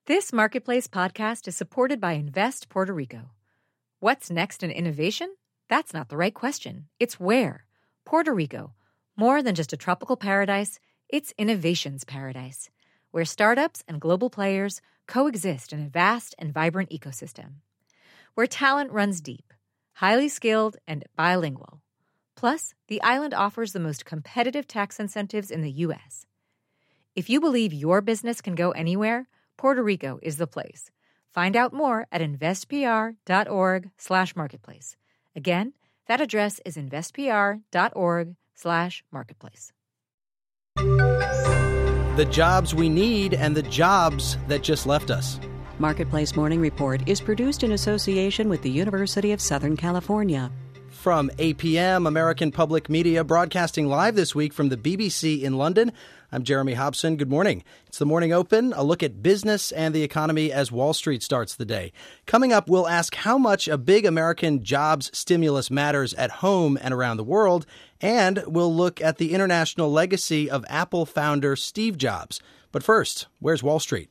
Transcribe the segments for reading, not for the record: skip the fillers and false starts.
This Marketplace podcast is supported by Invest Puerto Rico. What's next in innovation? That's not the right question. It's where. Puerto Rico. More than just a tropical paradise, it's innovation's paradise, where startups and global players coexist in a vast and vibrant ecosystem. Where talent runs deep, highly skilled, and bilingual. Plus, the island offers the most competitive tax incentives in the U.S. If you believe your business can go anywhere, Puerto Rico is the place. Find out more at investpr.org/marketplace. Again, that address is investpr.org/marketplace. The jobs we need and the jobs that just left us. Marketplace Morning Report is produced in association with the University of Southern California. From APM, American Public Media, broadcasting live this week from the BBC in London, I'm Jeremy Hobson. Good morning. It's the Morning Open, a look at business and the economy as Wall Street starts the day. Coming up, we'll ask how much a big American jobs stimulus matters at home and around the world, and we'll look at the international legacy of Apple founder Steve Jobs. But first, where's Wall Street?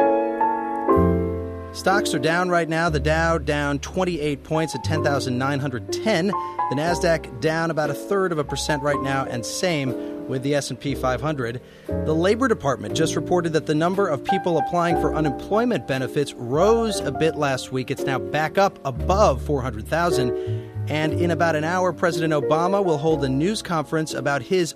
Stocks are down right now. The Dow down 28 points at 10,910. The Nasdaq down about 0.33% right now, and same with the S&P 500. The Labor Department just reported that the number of people applying for unemployment benefits rose a bit last week. It's now back up above 400,000. And in about an hour, President Obama will hold a news conference about his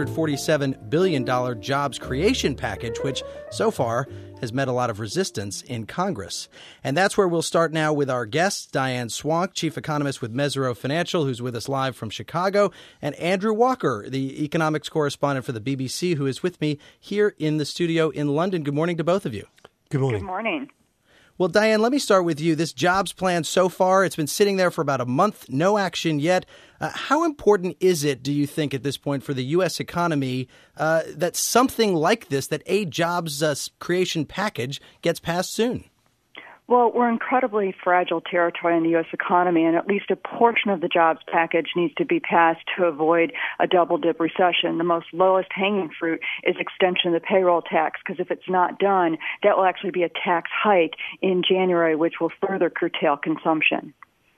$447 billion jobs creation package, which so far has met a lot of resistance in Congress. And that's where we'll start now with our guests, Diane Swonk, chief economist with Mesirow Financial, who's with us live from Chicago, and Andrew Walker, the economics correspondent for the BBC, who is with me here in the studio in London. Good morning to both of you. Good morning. Good morning. Well, Diane, let me start with you. This jobs plan so far, it's been sitting there for about a month, no action yet. How important is it, do you think, at this point for the U.S. economy that something like this, that a jobs creation package gets passed soon? Well, we're incredibly fragile territory in the U.S. economy, and at least a portion of the jobs package needs to be passed to avoid a double-dip recession. The most lowest hanging fruit is extension of the payroll tax, because if it's not done, that will actually be a tax hike in January, which will further curtail consumption.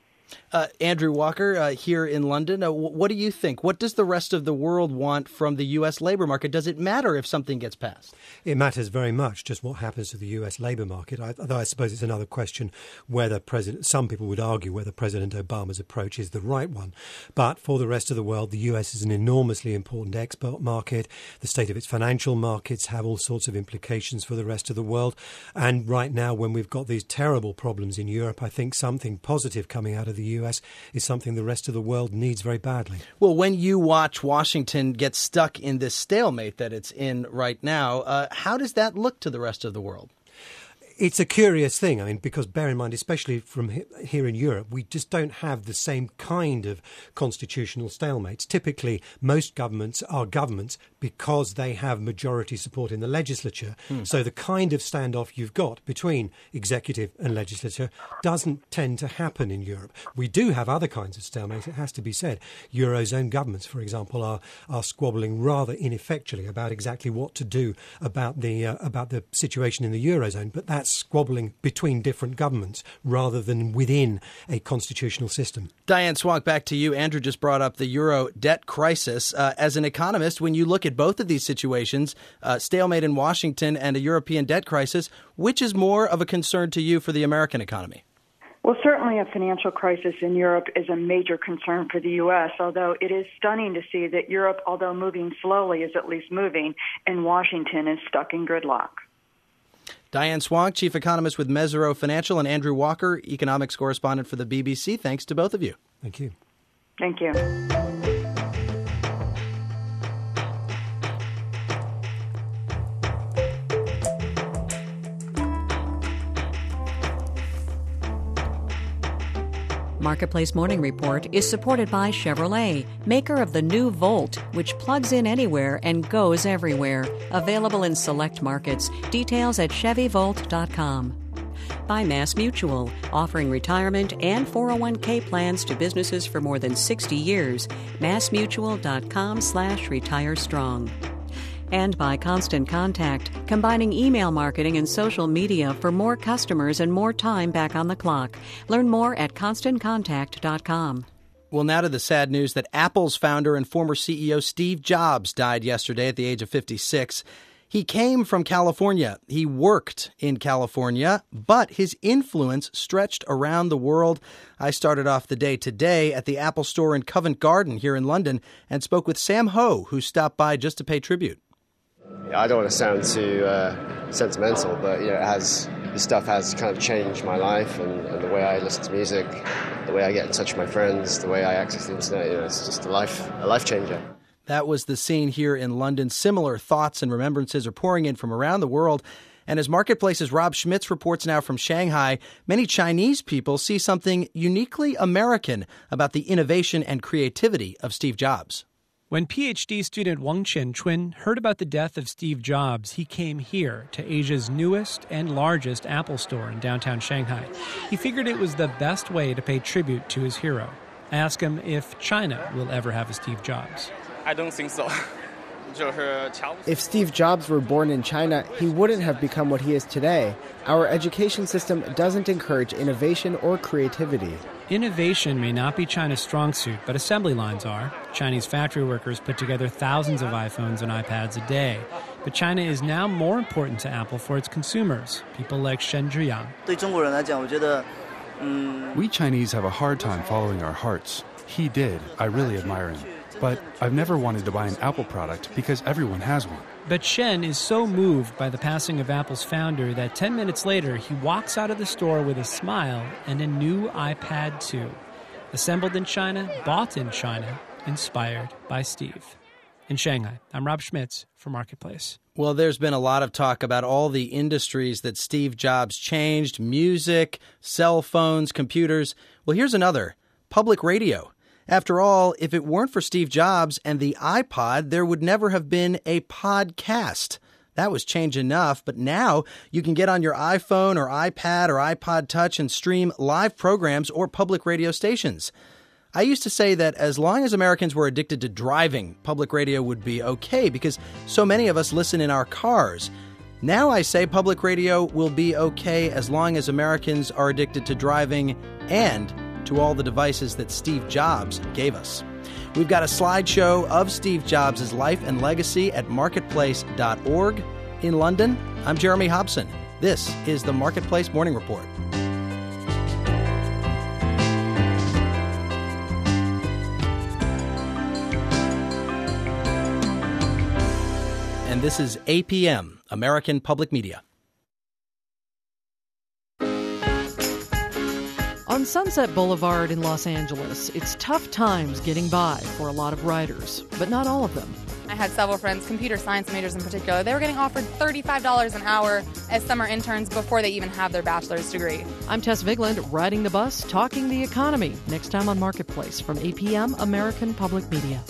Andrew Walker, here in London, what do you think? What does the rest of the world want from the U.S. labor market? Does it matter if something gets passed? It matters very much just what happens to the U.S. labor market. Although I suppose it's another question whether some people would argue whether President Obama's approach is the right one. But for the rest of the world, the U.S. is an enormously important export market. The state of its financial markets have all sorts of implications for the rest of the world. And right now, when we've got these terrible problems in Europe, I think something positive coming out of the U.S. is something the rest of the world needs very badly. Well, when you watch Washington get stuck in this stalemate that it's in right now, how does that look to the rest of the world? It's a curious thing, I mean, because bear in mind, especially from here in Europe, we just don't have the same kind of constitutional stalemates. Typically, most governments are governments because they have majority support in the legislature. So the kind of standoff you've got between executive and legislature doesn't tend to happen in Europe. We do have other kinds of stalemates, it has to be said. Eurozone governments, for example, are squabbling rather ineffectually about exactly what to do about the situation in the Eurozone, but that's squabbling between different governments rather than within a constitutional system. Diane Swonk, back to you. Andrew just brought up the euro debt crisis. As an economist, when you look at both of these situations, stalemate in Washington and a European debt crisis, which is more of a concern to you for the American economy? Well, certainly a financial crisis in Europe is a major concern for the U.S., although it is stunning to see that Europe, although moving slowly, is at least moving, and Washington is stuck in gridlock. Diane Swonk, chief economist with Mesirow Financial, and Andrew Walker, economics correspondent for the BBC. Thanks to both of you. Thank you. Thank you. Marketplace Morning Report is supported by Chevrolet, maker of the new Volt, which plugs in anywhere and goes everywhere. Available in select markets. Details at ChevyVolt.com. By MassMutual, offering retirement and 401k plans to businesses for more than 60 years. MassMutual.com/retirestrong. And by Constant Contact, combining email marketing and social media for more customers and more time back on the clock. Learn more at ConstantContact.com. Well, now to the sad news that Apple's founder and former CEO Steve Jobs died yesterday at the age of 56. He came from California. He worked in California, but his influence stretched around the world. I started off the day today at the Apple store in Covent Garden here in London and spoke with Sam Ho, who stopped by just to pay tribute. I don't want to sound too sentimental, but his stuff has kind of changed my life and the way I listen to music, the way I get in touch with my friends, the way I access the internet. It's just a life changer. That was the scene here in London. Similar thoughts and remembrances are pouring in from around the world. And as Marketplace's Rob Schmitz reports now from Shanghai, many Chinese people see something uniquely American about the innovation and creativity of Steve Jobs. When PhD student Wang Qianchun heard about the death of Steve Jobs, he came here to Asia's newest and largest Apple store in downtown Shanghai. He figured it was the best way to pay tribute to his hero. I asked him if China will ever have a Steve Jobs. I don't think so. If Steve Jobs were born in China, he wouldn't have become what he is today. Our education system doesn't encourage innovation or creativity. Innovation may not be China's strong suit, but assembly lines are. Chinese factory workers put together thousands of iPhones and iPads a day. But China is now more important to Apple for its consumers, people like Shen Zhiyang. We Chinese have a hard time following our hearts. He did. I really admire him. But I've never wanted to buy an Apple product because everyone has one. But Shen is so moved by the passing of Apple's founder that 10 minutes later, he walks out of the store with a smile and a new iPad 2. Assembled in China, bought in China, inspired by Steve. In Shanghai, I'm Rob Schmitz for Marketplace. Well, there's been a lot of talk about all the industries that Steve Jobs changed: music, cell phones, computers. Well, here's another: public radio. After all, if it weren't for Steve Jobs and the iPod, there would never have been a podcast. That was change enough, but now you can get on your iPhone or iPad or iPod Touch and stream live programs or public radio stations. I used to say that as long as Americans were addicted to driving, public radio would be okay because so many of us listen in our cars. Now I say public radio will be okay as long as Americans are addicted to driving and to all the devices that Steve Jobs gave us. We've got a slideshow of Steve Jobs' life and legacy at marketplace.org. In London, I'm Jeremy Hobson. This is the Marketplace Morning Report. And this is APM, American Public Media. On Sunset Boulevard in Los Angeles, it's tough times getting by for a lot of writers, but not all of them. I had several friends, computer science majors in particular, they were getting offered $35 an hour as summer interns before they even have their bachelor's degree. I'm Tess Vigland, riding the bus, talking the economy. Next time on Marketplace from APM, American Public Media.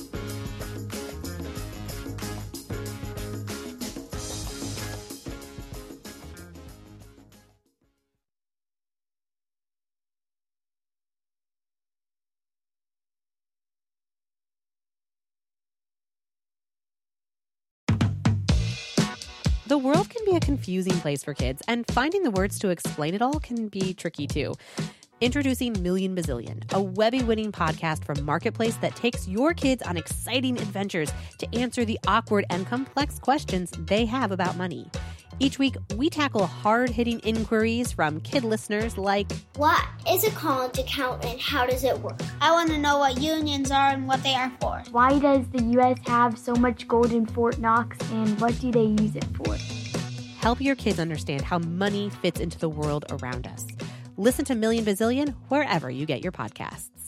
The world can be a confusing place for kids, and finding the words to explain it all can be tricky too. Introducing Million Bazillion, a Webby-winning podcast from Marketplace that takes your kids on exciting adventures to answer the awkward and complex questions they have about money. Each week, we tackle hard-hitting inquiries from kid listeners like, what is a college account and how does it work? I want to know what unions are and what they are for. Why does the U.S. have so much gold in Fort Knox and what do they use it for? Help your kids understand how money fits into the world around us. Listen to Million Bazillion wherever you get your podcasts.